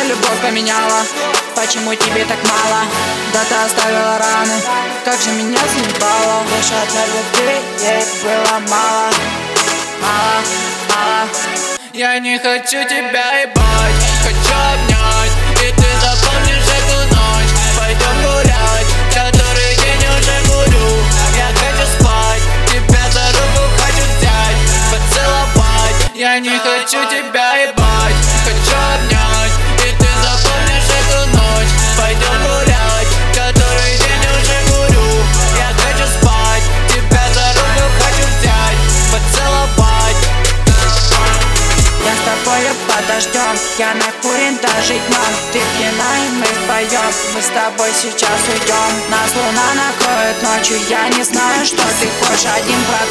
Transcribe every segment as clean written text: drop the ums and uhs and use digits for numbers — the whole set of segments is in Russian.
любовь поменяла? Почему тебе так мало? Да ты оставила раны, как же меня заебало. Лишь одной любви ей было мало. Мало, мало. Я не хочу тебя ебать, хочу обнять, и ты запомнишь эту ночь. Пойдем гулять, который день уже курю. Я хочу спать, тебя за руку хочу взять, поцеловать. Я не хочу тебя ебать, хочу обнять, и ты запомнишь эту ночь. Пойдем гулять, который день уже курю. Я хочу спать, тебя за руку хочу взять, поцеловать. Я с тобою подождем, я накурен даже днем. Ты пьяна и мы вдвоем, мы с тобой сейчас уйдем. Нас луна накроет ночью, я не знаю, что ты хочешь 1%.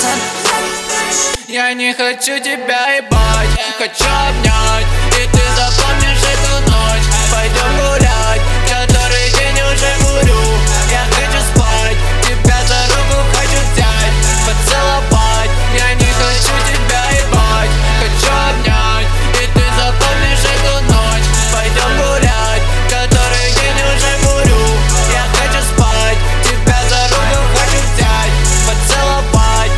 Я не хочу тебя ебать, хочу обнять, и ты запомнишь эту ночь. Пойдем гулять, который день уже курю. Я хочу спать, тебя за руку хочу взять, поцеловать. Я не хочу тебя ебать, хочу обнять, и ты запомнишь эту ночь. Пойдем гулять, который день уже курю. Я хочу спать, тебя за руку хочу взять, поцеловать.